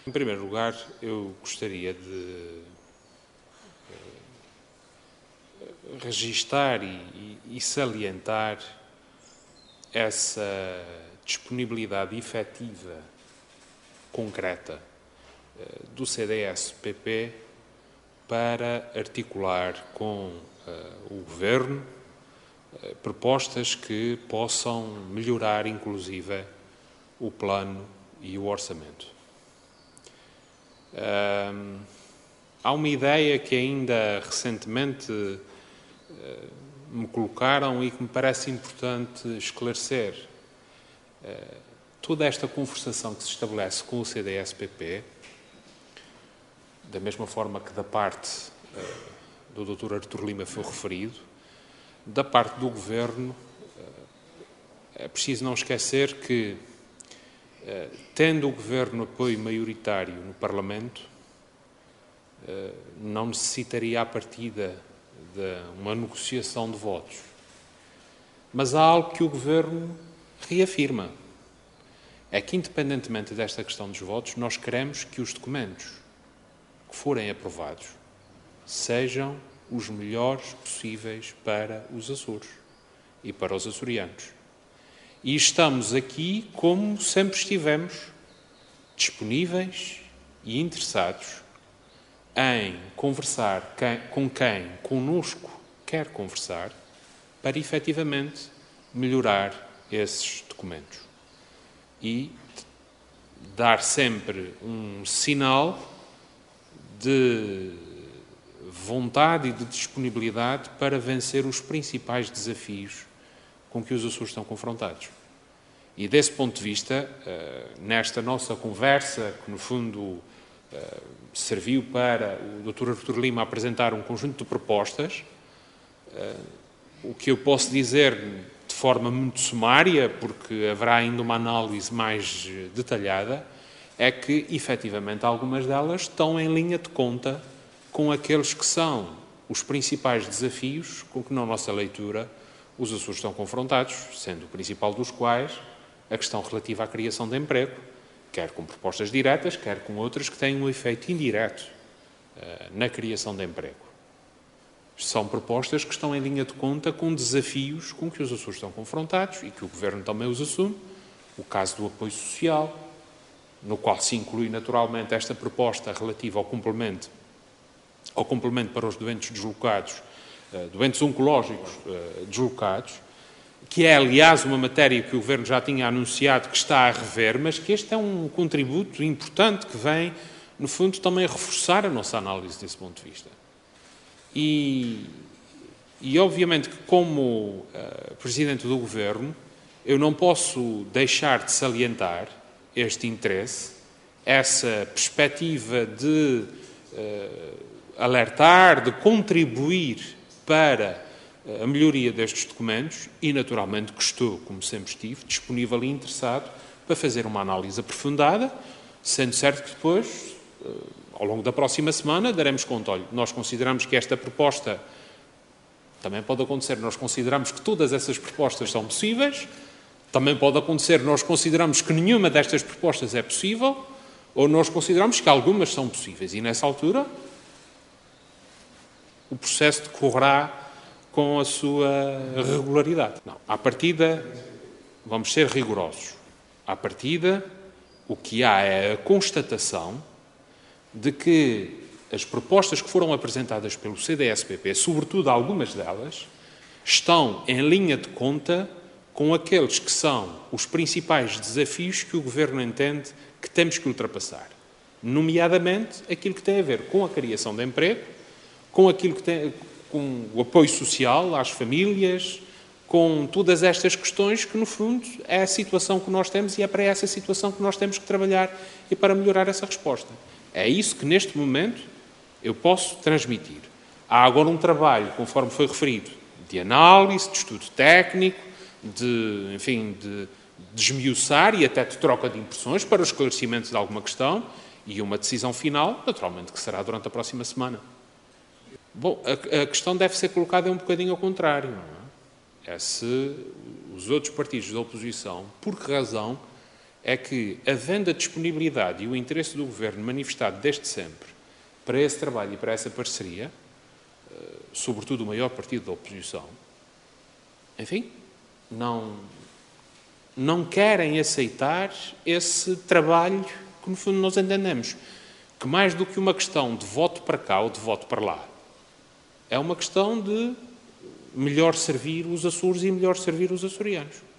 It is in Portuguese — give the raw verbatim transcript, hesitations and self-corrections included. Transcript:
Em primeiro lugar, eu gostaria de registar e, e salientar essa disponibilidade efetiva, concreta, do C D S P P para articular com uh, o Governo uh, propostas que possam melhorar, inclusive, o plano e o orçamento. Uh, há uma ideia que ainda recentemente uh, me colocaram e que me parece importante esclarecer. Uh, toda esta conversação que se estabelece com o C D S P P, da mesma forma que da parte uh, do doutor Artur Lima foi referido, da parte do Governo, uh, é preciso não esquecer que, uh, tendo o Governo apoio maioritário no Parlamento, uh, não necessitaria à partida de uma negociação de votos. Mas há algo que o Governo reafirma. É que, independentemente desta questão dos votos, nós queremos que os documentos que forem aprovados sejam os melhores possíveis para os Açores e para os açorianos. E estamos aqui, como sempre estivemos, disponíveis e interessados em conversar com quem connosco quer conversar para, efetivamente, melhorar esses documentos. E dar sempre um sinal de vontade e de disponibilidade para vencer os principais desafios com que os Açores estão confrontados. E, desse ponto de vista, nesta nossa conversa, que no fundo serviu para o doutor Artur Lima apresentar um conjunto de propostas, o que eu posso dizer de forma muito sumária, porque haverá ainda uma análise mais detalhada, é que, efetivamente, algumas delas estão em linha de conta com aqueles que são os principais desafios com que, na nossa leitura, os Açores estão confrontados, sendo o principal dos quais a questão relativa à criação de emprego, quer com propostas diretas, quer com outras que têm um efeito indireto uh, na criação de emprego. São propostas que estão em linha de conta com desafios com que os Açores estão confrontados e que o Governo também os assume, o caso do apoio social, no qual se inclui naturalmente esta proposta relativa ao complemento, ao complemento para os doentes deslocados, uh, doentes oncológicos uh, deslocados, que é, aliás, uma matéria que o Governo já tinha anunciado que está a rever, mas que este é um contributo importante que vem, no fundo, também reforçar a nossa análise desse ponto de vista. E, e obviamente, que como uh, Presidente do Governo, eu não posso deixar de salientar este interesse, essa perspectiva de uh, alertar, de contribuir para a melhoria destes documentos e, naturalmente, que estou, como sempre estive, disponível e interessado para fazer uma análise aprofundada, sendo certo que depois, ao longo da próxima semana, daremos conta. Olha, nós consideramos que esta proposta, também pode acontecer, nós consideramos que todas essas propostas são possíveis, também pode acontecer, nós consideramos que nenhuma destas propostas é possível, ou nós consideramos que algumas são possíveis. E, nessa altura, o processo decorrerá com a sua regularidade. Não, à partida, vamos ser rigorosos. À partida, o que há é a constatação de que as propostas que foram apresentadas pelo C D S P P, sobretudo algumas delas, estão em linha de conta com aqueles que são os principais desafios que o Governo entende que temos que ultrapassar. Nomeadamente, aquilo que tem a ver com a criação de emprego, com aquilo que tem... com o apoio social às famílias, com todas estas questões que, no fundo, é a situação que nós temos e é para essa situação que nós temos que trabalhar e para melhorar essa resposta. É isso que, neste momento, eu posso transmitir. Há agora um trabalho, conforme foi referido, de análise, de estudo técnico, de, enfim, de desmiuçar e até de troca de impressões para o esclarecimento de alguma questão e uma decisão final, naturalmente, que será durante a próxima semana. Bom, a, a questão deve ser colocada um bocadinho ao contrário, não é? É se os outros partidos da oposição, por que razão é que, havendo a disponibilidade e o interesse do Governo manifestado desde sempre para esse trabalho e para essa parceria, sobretudo o maior partido da oposição, enfim, não, não querem aceitar esse trabalho que, no fundo, nós entendemos que, mais do que uma questão de voto para cá ou de voto para lá, é uma questão de melhor servir os Açores e melhor servir os açorianos.